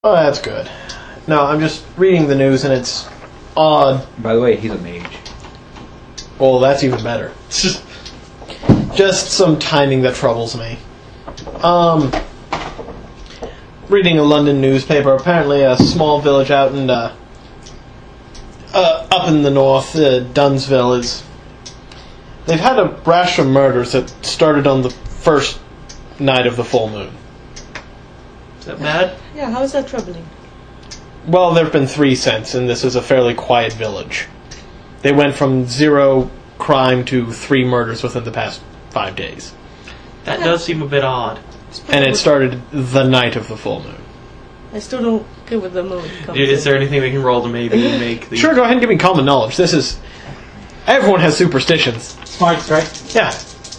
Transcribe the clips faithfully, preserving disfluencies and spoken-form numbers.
Oh, that's good. No, I'm just reading the news and it's odd. By the way, he's a mage. Well, that's even better. It's just, just some timing that troubles me. Um, reading a London newspaper. Apparently, a small village out in uh, uh, up in the north, uh, Dunsville, is they've had a rash of murders that started on the first night of the full moon. Is that bad? Yeah, how is that troubling? Well, there have been three since, and this is a fairly quiet village. They went from zero crime to three murders within the past five days. That does seem a bit odd. And it started the night of the full moon. I still don't get what the moon comes Is in. there anything we can roll to maybe make the... Sure, go ahead and give me common knowledge. This is... Everyone has superstitions. Smarts, right? Yeah.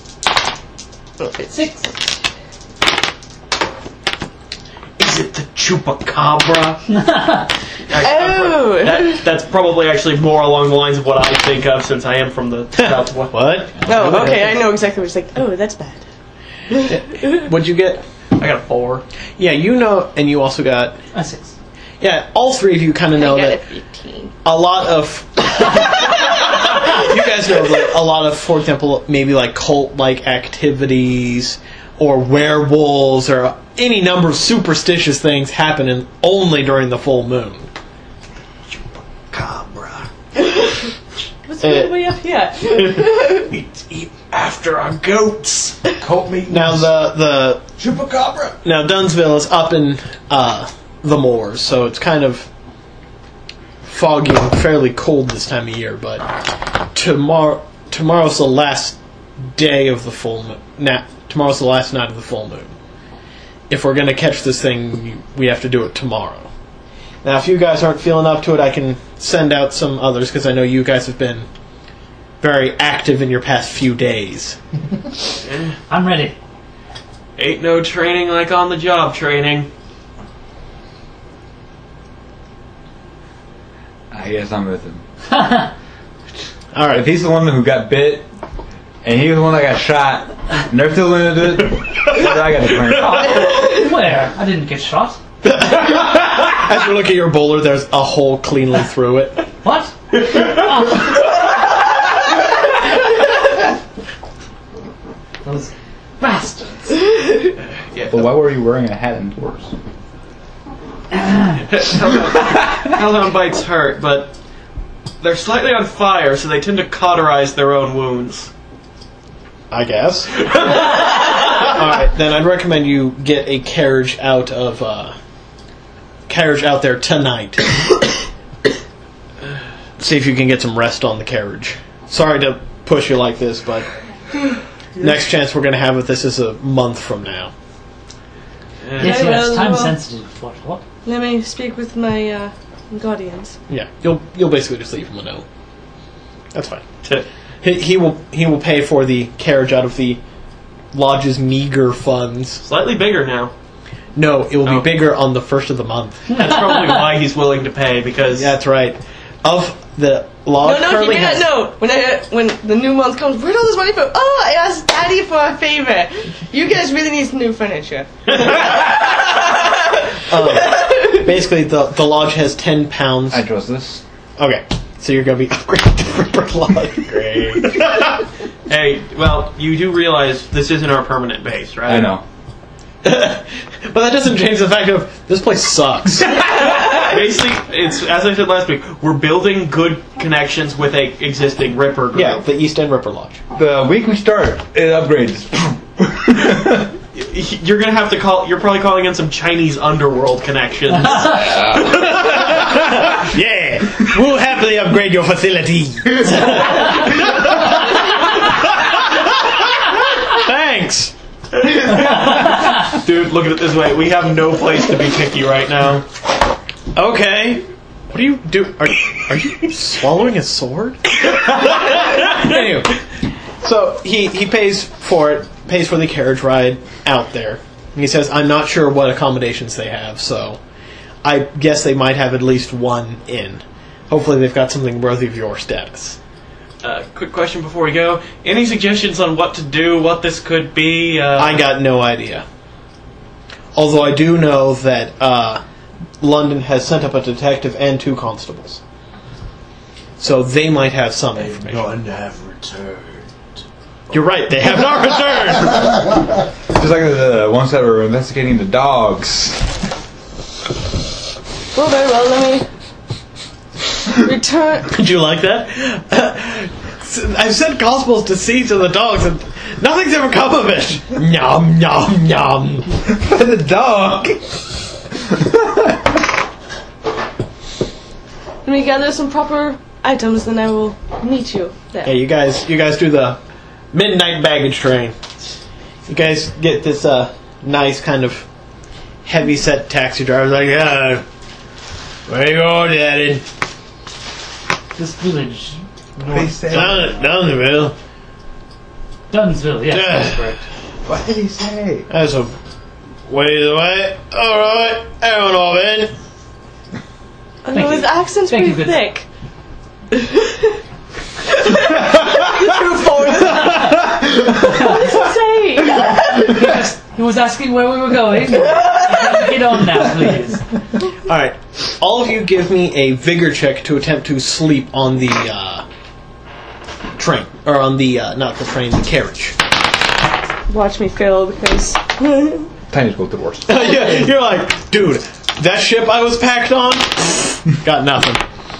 Six. Is it the chupacabra? Oh! That, that's probably actually more along the lines of what I think of, since I am from the southwest. What? Oh, okay, I know exactly what it's like. Oh, that's bad. What'd you get? I got a four. Yeah, you know, and you also got... A six. Yeah, all three of you kind of know I got that a fifteen. a lot of... you guys know that a lot of, for example, maybe like cult-like activities or werewolves or any number of superstitious things happen in, only during the full moon. Chupacabra. What's all the way up here? It's eat after our goats. Cult meat. Now the the Chupacabra. now Dunsville is up in uh, the moors, so it's kind of foggy and fairly cold this time of year. But tomorrow tomorrow's the last day of the full moon. Nah, tomorrow's the last night of the full moon. If we're going to catch this thing, we have to do it tomorrow. Now, if you guys aren't feeling up to it, I can send out some others, because I know you guys have been very active in your past few days. I'm ready. Ain't no training like on the job training. I guess I'm with him. All right. If he's the one who got bit, and he's the one that got shot, and they're still gonna do it, then I gotta turn. Where? I didn't get shot. As you look at your bowler, there's a hole cleanly through it. What? Oh. Those bastards. Yeah. But why were you wearing a hat indoors? Hellhound bites hurt, but they're slightly on fire, so they tend to cauterize their own wounds. I guess. Alright, then I'd recommend you get a carriage out of, uh... carriage out there tonight. See if you can get some rest on the carriage. Sorry to push you like this, but... next chance we're going to have with this is a month from now. Uh, Yes, Okay, yes, well, time well. sensitive. What? What? Let me speak with my uh, guardians. Yeah, you'll you'll basically just leave him a note. That's fine. t- He, he will he will pay for the carriage out of the lodge's meager funds. Slightly bigger now. No, it will Oh. be bigger on the first of the month. That's probably why he's willing to pay, because... That's right. Of the lodge No, no, he currently made has, that note. When I, when the new month comes, where'd all this money from? Oh, I asked Daddy for a favor. You guys really need some new furniture. um, basically the the lodge has ten pounds. I trust this. Okay, so you're gonna be upgraded to Ripper Lodge. Great. Hey, well, you do realize this isn't our permanent base, right? I know. But that doesn't change the fact of this place sucks. Basically, it's as I said last week, we're building good connections with a existing Ripper group. Yeah, the East End Ripper Lodge. The week we start, it upgrades. You're gonna have to call. You're probably calling in some Chinese underworld connections. Yeah, we'll happily upgrade your facility. Thanks. Dude, look at it this way. We have no place to be picky right now. Okay. What do you do? Are, are you swallowing a sword? Anyway, so he, he pays for it, pays for the carriage ride out there. And he says, I'm not sure what accommodations they have, so I guess they might have at least one inn. Hopefully they've got something worthy of your status. Uh, quick question before we go. Any suggestions on what to do, what this could be? Uh, I got no idea. Although I do know that uh, London has sent up a detective and two constables. So they might have some information. None have returned. You're right, they have not returned! Just like the ones that were investigating the dogs. Well, very well, let me return. Did you like that? I've sent constables to see to the dogs and nothing's ever come of it! Nom, nom, nom. The dog! Let me gather some proper items, then I will meet you there. Yeah, you guys, you guys do the midnight baggage train. You guys get this uh, nice kind of heavy-set taxi driver. Like, yeah, where you going, Daddy? This village. They North say. Down, Downsville. Dunsville, yes, Yeah. that's correct. What did he say? That's a ways away. All right, everyone all in. I know you. his accent's Thank pretty you, good- thick. What did he say? He, just, he was asking where we were going. Get on now, please. All right, all of you give me a vigor check to attempt to sleep on the uh, train, or on the uh, not the train, the carriage. Watch me fail because Tiny school divorce. Yeah, you're like, dude, that ship I was packed on, got nothing.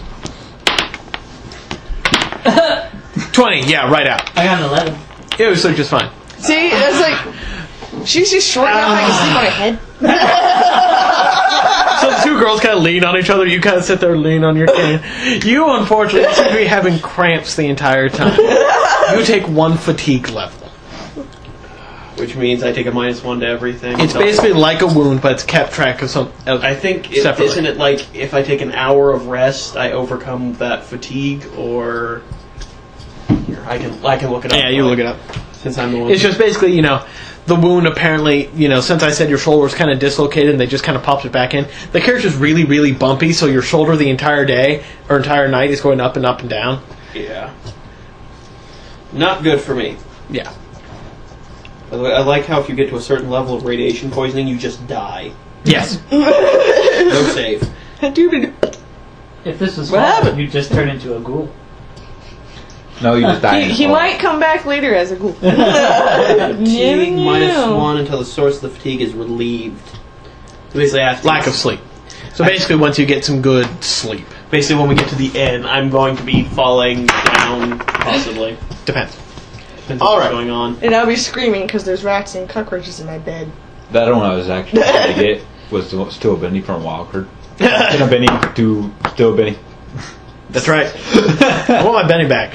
Twenty, yeah, right out. I got an eleven. It was like just fine. see, it's like she's just short enough I can sleep on her head. So the two girls kind of lean on each other. You kind of sit there, lean on your cane. You, unfortunately, seem to be having cramps the entire time. You take one fatigue level. Which means I take a minus one to everything. It's So- basically like a wound, but it's kept track of some. Of, I think, it, separately. isn't it like if I take an hour of rest, I overcome that fatigue, or here, I can I can look it up. Yeah, you look it up. Since I'm the one. It's just basically, you know, the wound apparently, you know, since I said your shoulder was kind of dislocated and they just kind of popped it back in, the carriage is really, really bumpy, so your shoulder the entire day or entire night is going up and up and down. Yeah. Not good for me. Yeah. By the way, I like how if you get to a certain level of radiation poisoning, you just die. Yes. No save. If this was What fun, happened? you'd just turn into a ghoul. No, you just die. He, in he the might come back later as a ghoul. Fatigue No. minus one until the source of the fatigue is relieved. So basically, after Lack of sleep. So basically, once you get some good sleep. Basically, when we get to the end, I'm going to be falling down, possibly. Depends. Depends All on what's right. going on. And I'll be screaming because there's rats and cockroaches in my bed. That one I was actually trying to get was to steal a Benny from Wildcard. Steal a Benny to steal a Benny. That's right. I want my Benny back.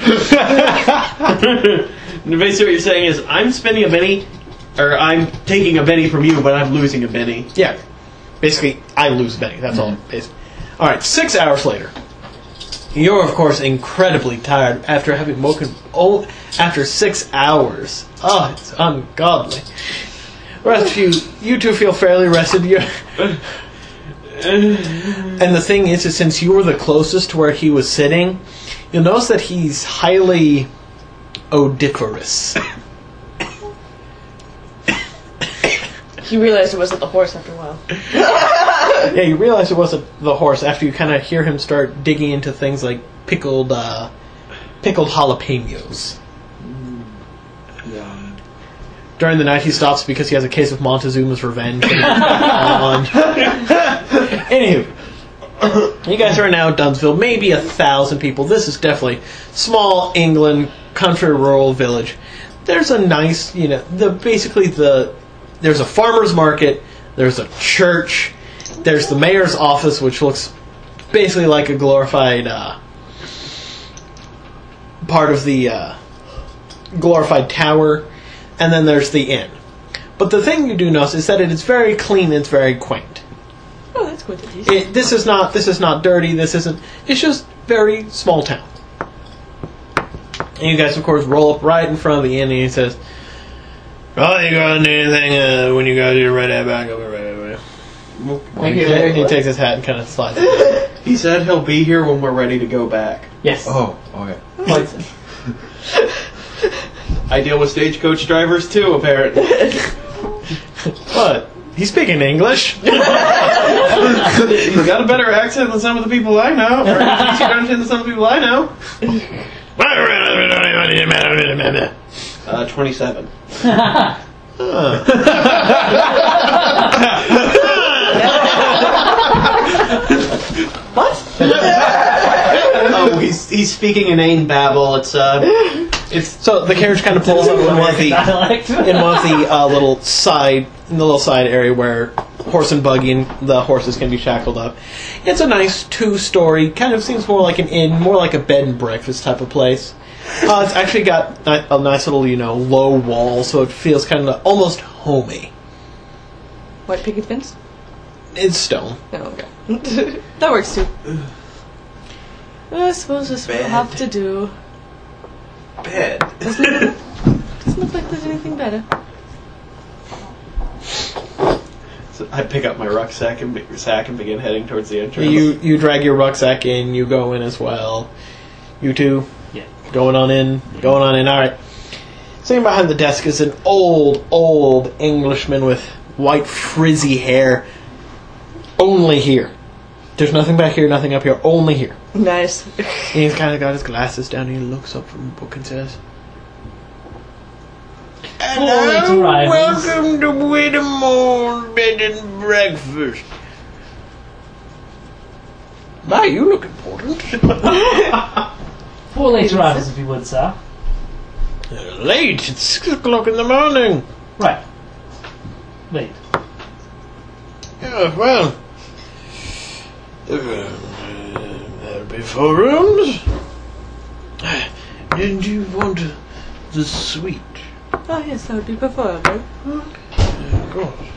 Basically, what you're saying is, I'm spending a Benny, or I'm taking a Benny from you, but I'm losing a Benny. Yeah. Basically, I lose Benny. That's all. Basically. All right. Six hours later, you're of course incredibly tired after having woken. Oh, after six hours. Oh, it's ungodly. Rest you, you two feel fairly rested. You. And the thing is, is since you were the closest to where he was sitting, you'll notice that he's highly odoriferous. You realized it wasn't the horse after a while. Yeah, you realize it wasn't the horse after you kind of hear him start digging into things like pickled, uh, pickled jalapenos. During the night, he stops because he has a case of Montezuma's Revenge. on. Anywho, you guys are now at Dunsville. Maybe a thousand people. This is definitely small England, country, rural village. There's a nice, you know, the basically the there's a farmer's market. There's a church. There's the mayor's office, which looks basically like a glorified uh, part of the uh, glorified tower. And then there's the inn. But the thing you do notice is that it is very clean and it's very quaint. Oh, that's good at least. It, this is not this is not dirty. This isn't. It's just very small town. And you guys, of course, roll up right in front of the inn, and he says, "Well, you guys need anything uh, when you guys are ready back over right away." Thank He, you. he takes his hat and kind of slides it. He said he'll be here when we're ready to go back. Yes. Oh, okay. Poison. I deal with stagecoach drivers too, apparently. But He's speaking English. He's got a better accent than some of the people I know. Or an easier accent than some of the people I know. Uh, twenty-seven. Oh, he's he's speaking inane babble. It's uh, it's So the carriage kind of pulls up in one of the Dialect. in one of the uh, little side in the little side area where horse and buggy and the horses can be shackled up. It's a nice two-story, kind of seems more like an inn, more like a bed and breakfast type of place. Uh, it's actually got ni- a nice little, you know, low wall, so it feels kind of almost homey. White picket fence? It's stone. Oh, okay. That works too. I suppose this will Bed. have to do. bed. Doesn't look like there's anything better. So I pick up my rucksack and be- sack and begin heading towards the entrance. You you drag your rucksack in, you go in as well. You two Yeah. going on in, going on in. All right. Sitting behind the desk is an old, old Englishman with white frizzy hair. Only here. There's nothing back here, nothing up here. Only here. Nice. And he's kind of got his glasses down. And he looks up from the book and says, Hello, welcome to Whittemore Bed and Breakfast. My, you look important. Four late arrivals, if you would, sir. Late. It's six o'clock in the morning. Right. Wait. Yeah, well, uh, there'll be four rooms. And you want the suite? Oh yes, that would be preferable. Of course.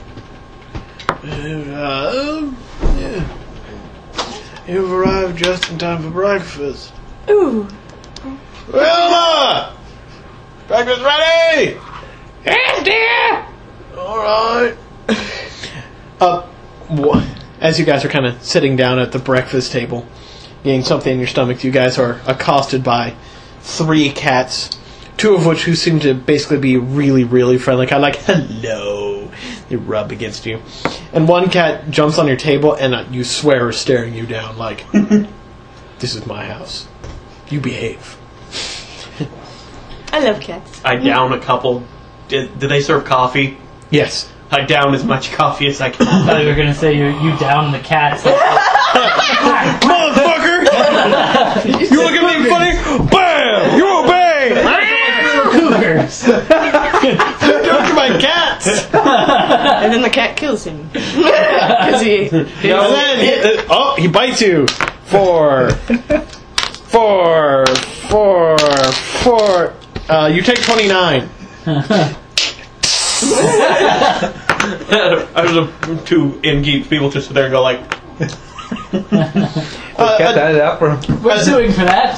Uh, yeah. You've arrived just in time for breakfast. Ooh. Wilma! Breakfast ready! Yes, dear! Alright. Uh, wha- as you guys are kind of sitting down at the breakfast table, getting something in your stomach, you guys are accosted by three cats, two of which who seem to basically be really, really friendly, kind of like, hello. They rub against you. And one cat jumps on your table and uh, you swear is staring you down like, this is my house. You behave. I love cats. I down a couple. Did, did they serve coffee? Yes. I down as much coffee as I I thought can. you were going to say you, you down the cats. Motherfucker! You look at me funny? Bam! You obey! Cougars. Don't you my cats! And then the cat kills him. Because he. And then he, oh, he bites you. Four. Four. Four. Four. Uh, you take twenty-nine. I was a, two in-geek people just sit there and go like, Uh, Got a, that out for him. We're suing for that.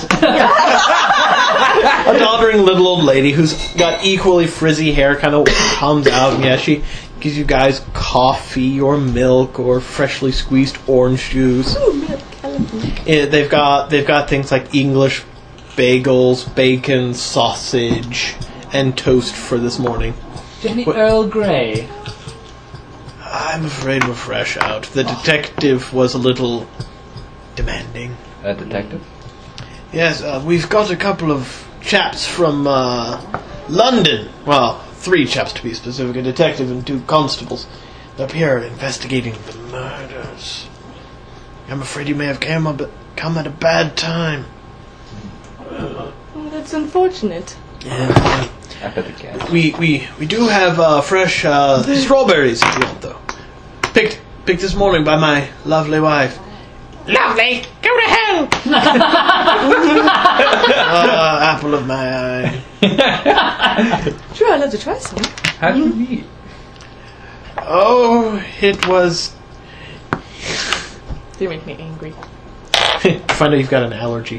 a doddering little old lady who's got equally frizzy hair kind of comes out, and yeah, she gives you guys coffee or milk or freshly squeezed orange juice. Ooh, milk. I love milk. Yeah, they've got they've got things like English bagels, bacon, sausage, and toast for this morning. Any What- Earl Grey? I'm afraid we're fresh out. The detective was a little demanding. A detective? Yes, uh, we've got a couple of chaps from uh, London. Well, three chaps to be specific, a detective and two constables. They're up here investigating the murders. I'm afraid you may have come, up, come at a bad time. Oh, that's unfortunate. Yeah. I bet the cat. We we we do have uh, fresh uh, strawberries if you want, though. Picked picked this morning by my lovely wife. Lovely, go to hell. uh, apple of my eye. Sure, I'd love to try some. How did you meet? Oh, it was. You make me angry. Find out you've got an allergy.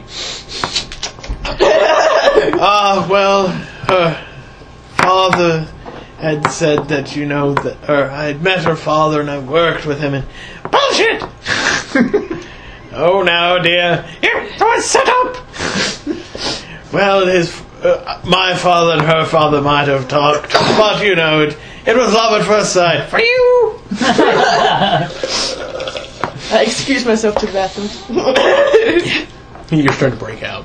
Ah, uh, well, her father had said that, you know, that, or I had met her father and I worked with him and. Bullshit! Oh, now, dear. Here, go and set up! Well, his, uh, my father and her father might have talked, but, you know, it, It was love at first sight. For you! I excuse myself to the bathroom. You're starting to break out.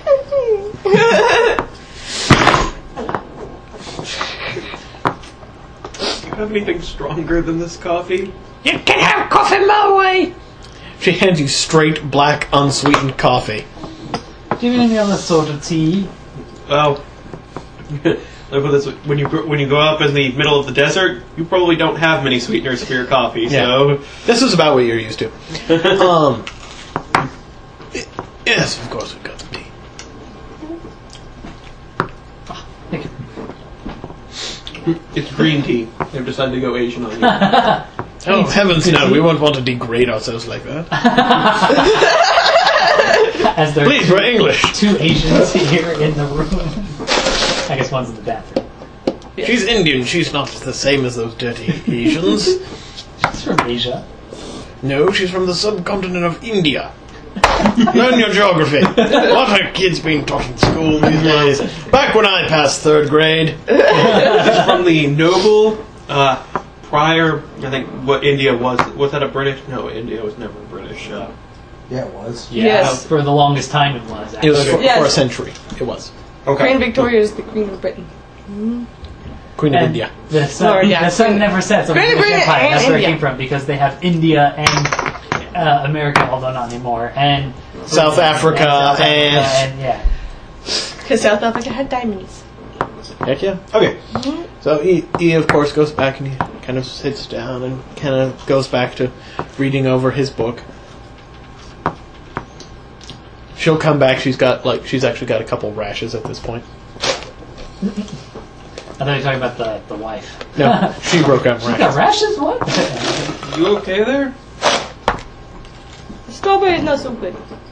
Do you have anything stronger than this coffee? You can have coffee my way! She hands you straight, black, unsweetened coffee. Do you have any other sort of tea? Well, look at this. When you when you go up in the middle of the desert, you probably don't have many sweeteners for your coffee. So This is about what you're used to. um, yes, of course we've got some tea. Thank you. it's green tea. They've decided to go Asian on you. Oh, heavens no, we won't want to degrade ourselves like that. As there Please, we're English. two Asians here in the room. I guess one's in the bathroom. She's Indian, she's not the same as those dirty Asians. She's from Asia. No, she's from the subcontinent of India. Learn your geography. What are kids being taught in school these days? Back when I passed third grade. It's from the noble. Uh, prior, I think what India was. Was that a British? No, India was never British. Uh, Yeah, it was. Yeah, Yes. for the longest time it was. It was Actually. for, Yes. for a century. It was. Queen Victoria is the Queen of Britain. Queen of And India. The sun, Or, yeah, the sun Queen- never sets on the Queen of British Britain Empire. and That's where it India. came from because they have India and uh, America, although not anymore, and South Africa South Africa and- and yeah. Because South Africa had diamonds. Heck yeah. Okay. So he, he, of course, goes back and he kind of sits down and kind of goes back to reading over his book. She'll come back. She's got, like, she's actually got a couple rashes at this point. I thought you were talking about the, the wife. No, she broke out in She got rashes. rashes? What? you okay there? The strawberry is not so good.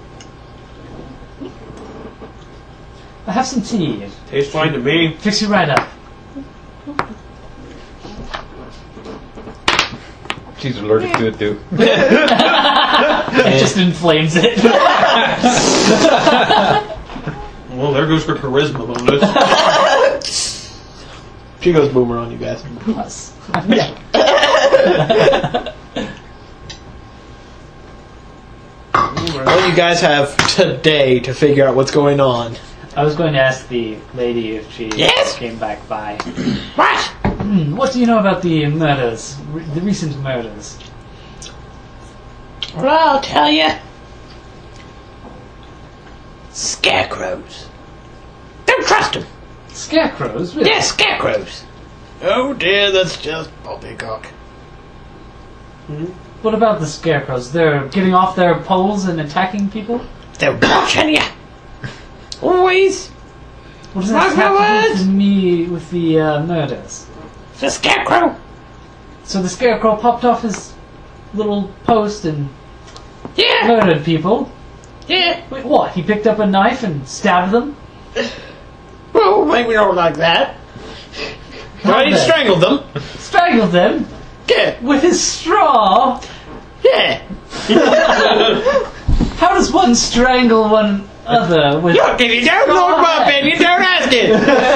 I have some tea. Tastes fine to me. Fix you right up. She's allergic to it too. It just inflames it. Well, there goes her charisma bonus. She goes boomer on you guys. Plus. Yeah. Well, you guys have today to figure out what's going on. I was going to ask the lady if she Yes? came back by. What? Hmm, what do you know about the murders? Re- the recent murders? Well, I'll tell you. Scarecrows. Don't trust them. Scarecrows? Really? Yes, scarecrows. Oh dear, that's just poppycock. What about the scarecrows? They're getting off their poles and attacking people? They're watching you. Always. What does Mark that my have to do words. with me with the uh, murders? It's a scarecrow. So the scarecrow popped off his little post and Yeah. murdered people? Yeah. Wait, what? He picked up a knife and stabbed them? Well, maybe not like that. Well, he then? strangled them. Strangled them? Yeah. With his straw? Yeah. How does one strangle one other with... Look, if you don't know my opinion, don't ask it.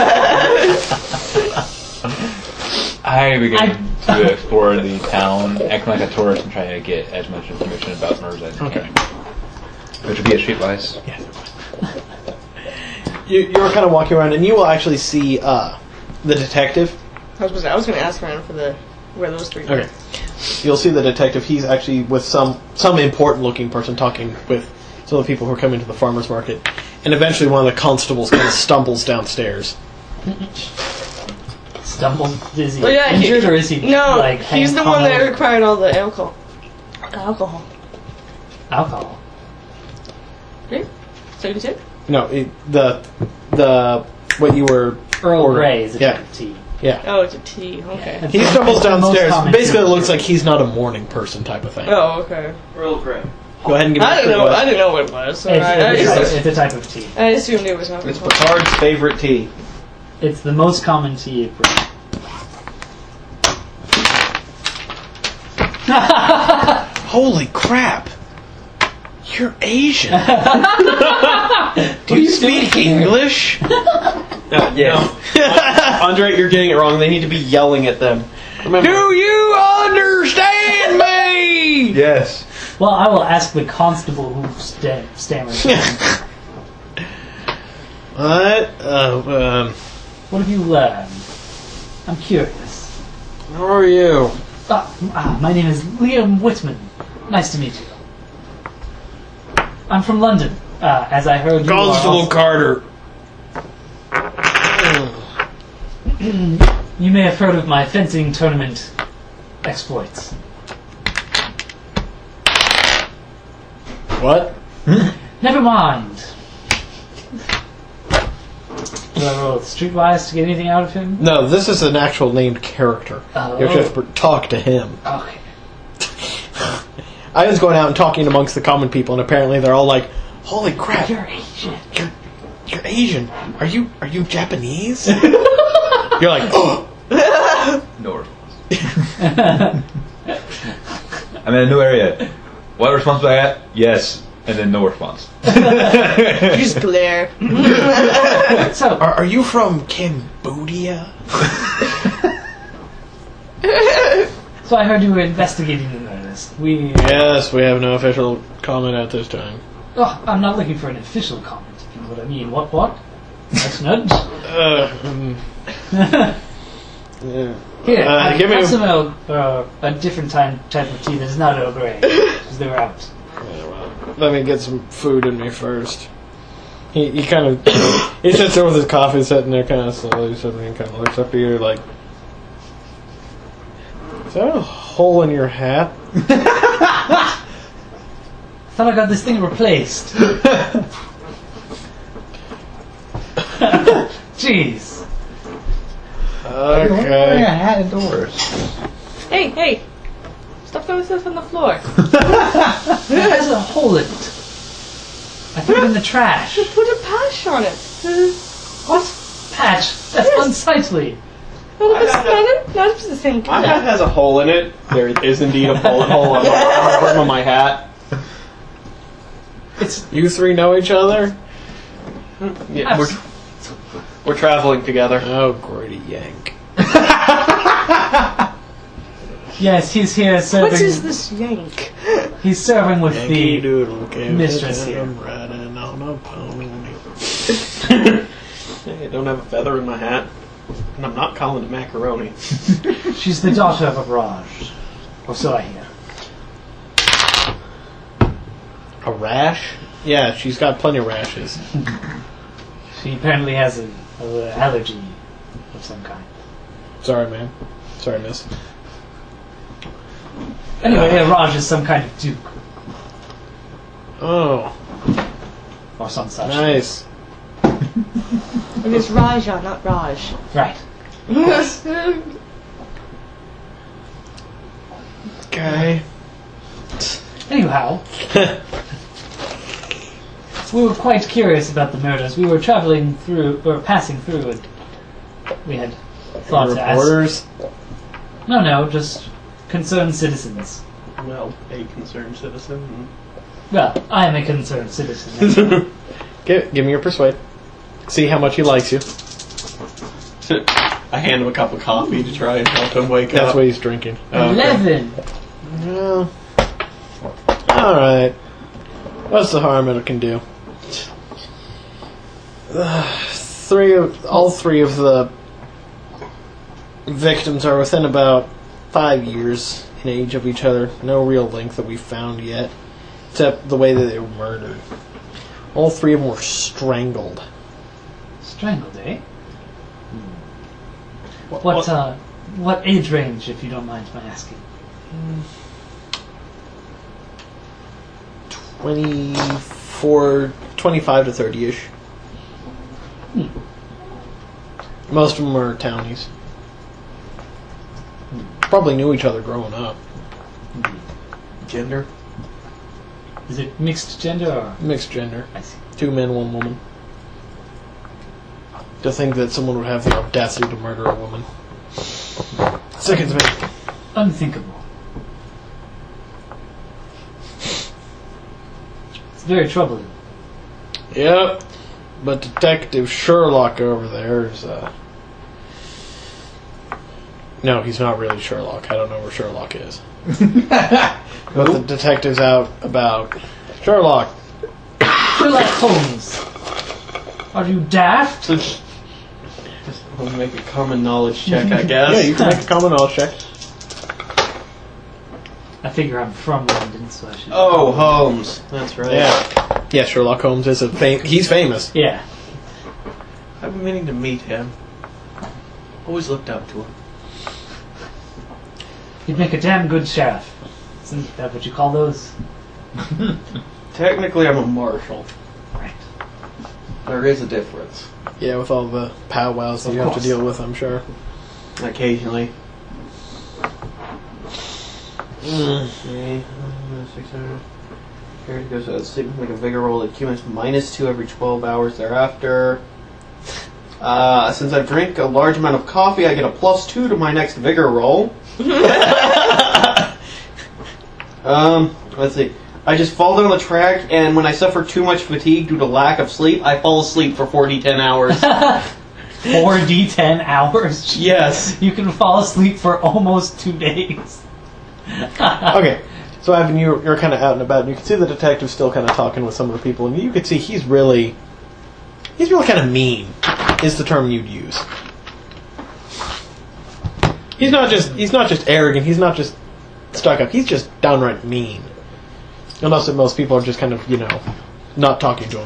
I began I- to explore the town, acting like a tourist and trying to get as much information about murders as I Okay. can. Which would be a streetwise. You, you're kind of walking around, and you will actually see uh, the detective. I was, I was going to ask around for the where those three. Okay. You'll see the detective. He's actually with some some important looking person talking with some of the people who are coming to the farmer's market. And eventually one of the constables kind of stumbles downstairs. Stumbled? Is he Well, yeah, he- injured or is he No, like he's the hung one that over? required all the alcohol. Alcohol. Alcohol. Right? So you said? No, it, the the what you were Earl ordering. Grey is a Yeah. type of tea. Yeah. Oh, it's a tea. Okay. It's He the- stumbles it's the most downstairs. common Basically, it tea. looks like he's not a morning person type of thing. Oh, okay. Earl Grey. Go ahead and give me I a didn't quick know. look. I didn't know what it was. So It's, I, I, it's, just, it's a type of tea. I assumed it was It's alcohol. Picard's favorite tea. It's the most common tea you brew. Holy crap! You're Asian. Do you you speak doing here? English? Uh, Yes. no. Andre, you're getting it wrong. They need to be yelling at them. Remember, Do you understand me? Yes. Well, I will ask the constable who sta- stammers. What? Uh, um, What have you learned? I'm curious. who are you? Ah, ah, my name is Liam Whitman. Nice to meet you. I'm from London. Uh, as I heard, you are Constable also- Carter. You may have heard of my fencing tournament exploits. What? Never mind. Do I roll streetwise to get anything out of him? No, this is an actual named character. Oh. You have to talk to him. Okay. I was going out and talking amongst the common people, and apparently they're all like, "Holy crap! You're Asian. You're, you're Asian. Are you are you Japanese?" You're like, "Oh, No response. I'm in a new area. What response do I get? Yes. And then no response. Just glare. So, are, are you from Cambodia?" so I heard you were investigating the murders. We. Yes, we have no official comment at this time. Oh, I'm not looking for an official comment. If you know what I mean. What? What? Nice nudge. Uh, mm, yeah. Here, Uh, I give me have a- some Earl, uh, a different time, type of tea that's not Earl Grey, because they were out. Yeah, well, let me get some food in me first. He, he kind of he sits there with his coffee, sitting there kind of slowly, sitting and kind of looks up at you like, "Is that a hole in your hat?" I thought I got this thing replaced. Jeez. Wearing a Okay. hat indoors. Hey, hey. Stop throwing stuff on the floor. It has a hole in it. I threw it in the trash. Put a patch on it. What? Patch? That's Yes. unsightly. Not if it's, I got not if, not if it's the same my color. hat has a hole in it. There is indeed a bullet hole on, my, on the brim of my hat. It's You three know each other? Yeah, we're, we're traveling together. Oh, Grady Yank. yes, he's here serving. What is this yank? He's serving with Yankee the. Doodle came mistress here. I'm riding on a pony. Hey, I don't have a feather in my hat. And I'm not calling it macaroni. She's the daughter of a Raj, or so I hear. A rash? Yeah, she's got plenty of rashes. She apparently has an allergy of some kind. Sorry, man. Sorry, miss. Anyway, a Raj is some kind of duke Oh, or some such. nice. It is Raja, not Raj. Right. Okay. Anyhow, we were quite curious about the murders. We were traveling through, or passing through, and we had thought to ask. Reporters? No, no, just concerned citizens. Well, a concerned citizen. Well, I am a concerned citizen. Give, give me your persuade. See how much he likes you. I hand him a cup of coffee to try and help him wake That's up. what he's drinking. Okay. Eleven. Well, alright. What's the harm it can do? Uh, three of, all three of the victims are within about five years in age of each other. No real link that we've found yet, except the way that they were murdered. All three of them were strangled. Strangled, eh? What? What, uh, what age range, if you don't mind my asking? twenty-four, twenty-five to thirty-ish. Hmm. Most of them are townies. Probably knew each other growing up. Gender? Is it mixed gender or? Mixed gender. I see. Two men, one woman. To think that someone would have the audacity to murder a woman. Sickens me. Unthinkable. It's very troubling. Yep. But Detective Sherlock over there is, uh... No, he's not really Sherlock. I don't know where Sherlock is. But the detective's out about Sherlock. Sherlock Holmes. Are you daft? Just we'll make a common knowledge check, I guess. Yeah, you can make a common knowledge check. I figure I'm from London, so I should. Oh, Holmes. That's right. Yeah. Yeah, Sherlock Holmes is a fam- he's famous. Yeah. I've been meaning to meet him. Always looked up to him. You'd make a damn good sheriff. Isn't that what you call those? Technically, I'm a marshal. Right. There is a difference. Yeah, with all the powwows that Of you have to course. deal with, I'm sure. Occasionally. Mm. Okay, uh, six hundred. Here goes a sleep make a vigor roll that accumulates minus two every twelve hours thereafter. Uh, since I drink a large amount of coffee, I get a plus two to my next vigor roll. um, let's see. I just fall down the track, and when I suffer too much fatigue due to lack of sleep, I fall asleep for four d ten hours. four d ten hours? Yes. You can fall asleep for almost two days. Okay, so Ivan, you're, you're kind of out and about, and you can see the detective still kind of talking with some of the people, and you can see he's really, he's really kind of mean, is the term you'd use. He's not just, he's not just arrogant, he's not just stuck up, he's just downright mean. Unless that most people are just kind of, you know, not talking to him.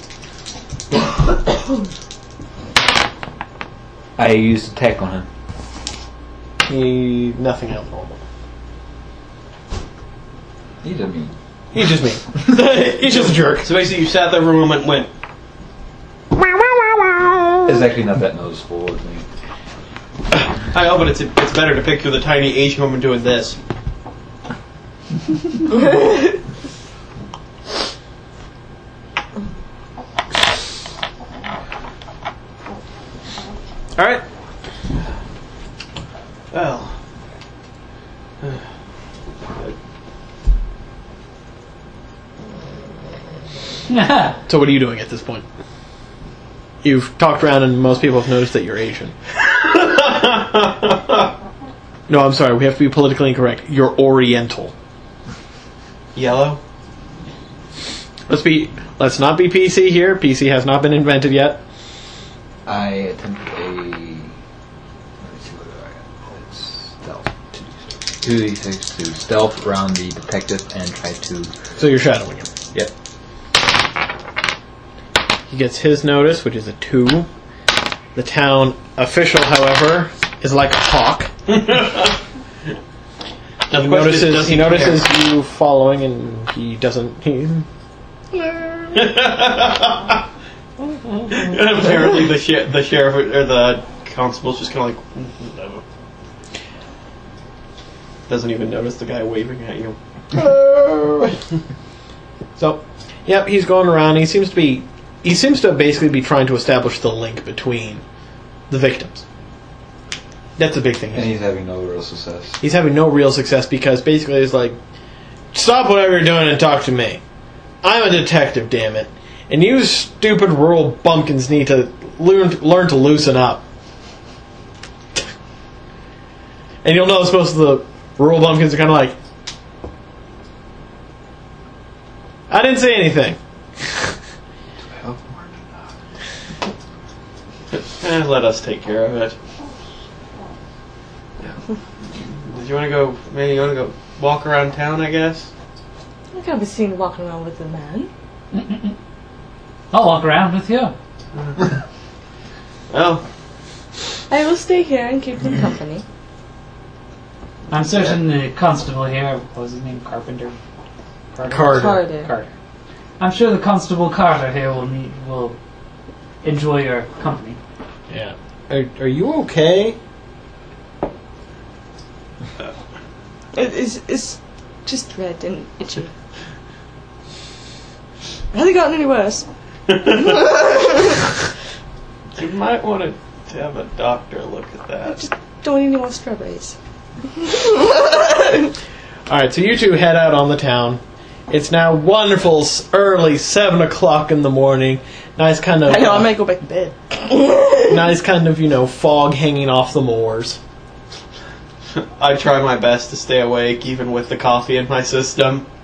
I used attack on him. He, nothing abnormal. He's a mean. He's just mean. He's just a jerk. So basically, you sat there for a moment and went, It's actually not that noticeable with me. I know, but it's it's better to picture the tiny Asian woman doing this. All right. Well. So what are you doing at this point? You've talked around and most people have noticed that you're Asian. No, I'm sorry, we have to be politically incorrect. You're Oriental. Yellow. Let's be let's not be P C here. P C has not been invented yet. I attempted a. Let me see what I got. It's stealth. two d six to stealth around the detective and try to. So you're shadowing him. Yep. He gets his notice, which is a two. The town official, however, is like a hawk. Now, He the question is, notices, does he he notices care? you following, and he doesn't. He, Apparently, the sh- the sheriff or the constable's just kind of like "Mm, no." Doesn't even notice the guy waving at you. So, yep, he's going around. He seems to be, he seems to basically be trying to establish the link between the victims. That's a big thing. And he's having no real success. He's having no real success because basically he's like, stop whatever you're doing and talk to me. I'm a detective, damn it. And you stupid rural bumpkins need to learn, learn to loosen up. And you'll notice most of the rural bumpkins are kind of like, I didn't say anything. Eh, let us take care of it. Did you want to go? Maybe you want to go walk around town? I guess. I can't be seen walking around with a man. I'll walk around with you. Well, I will stay here and keep them company. I'm certain the constable here, what was his name, Carpenter? Carter? Carter. Carter. Carter. I'm sure the Constable Carter here will need, will enjoy your company. Yeah. Are, are you okay? It is it's just red and itchy. Hasn't gotten any worse. you might want to have a doctor look at that. Just don't eat any more strawberries. Alright, so you two head out on the town, It's now wonderful s- early seven o'clock in the morning. Nice kind of I know, I uh, might go back to bed. nice kind of you know fog hanging off the moors. I try my best to stay awake, even with the coffee in my system.